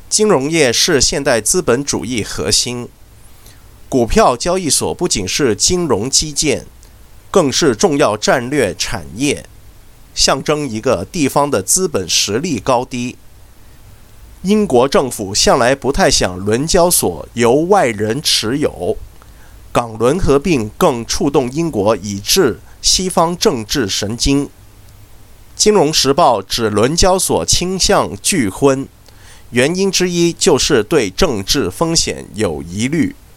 金融业是现代资本主义核心，股票交易所不仅是金融基建，更是重要战略产业，象征一个地方的资本实力高低。英国政府向来不太想伦交所由外人持有，港伦合并更触动英国以致西方政治神经。金融时报指伦交所倾向拒婚，原因之一就是对政治风险有疑虑。